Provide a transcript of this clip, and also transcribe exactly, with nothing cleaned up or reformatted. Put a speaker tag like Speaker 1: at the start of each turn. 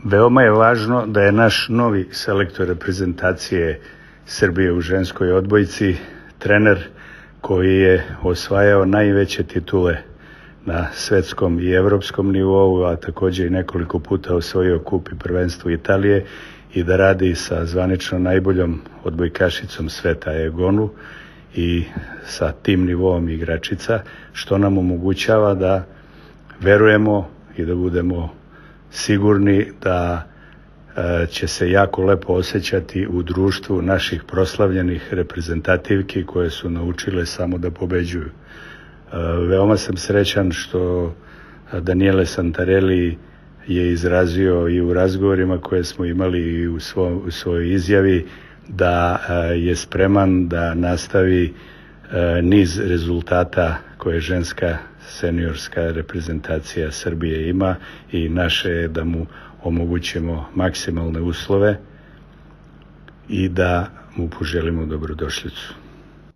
Speaker 1: Veoma je važno da je naš novi selektor reprezentacije Srbije u ženskoj odbojci trener koji je osvajao najveće titule na svetskom i evropskom nivou, a također i nekoliko puta osvojio kup i prvenstvo Italije i da radi sa zvanično najboljom odbojkašicom sveta Egonu i sa tim nivoom igračica, što nam omogućava da verujemo i da budemo sigurni da e, će se jako lepo osjećati u društvu naših proslavljenih reprezentativki koje su naučile samo da pobeđuju. E, veoma sam srećan što Daniele Santarelli je izrazio i u razgovorima koje smo imali i u, svo, u svojoj izjavi da e, je spreman da nastavi e, niz rezultata koje ženska seniorska reprezentacija Srbije ima i naše je da mu omogućimo maksimalne uslove i da mu poželimo dobrodošlicu.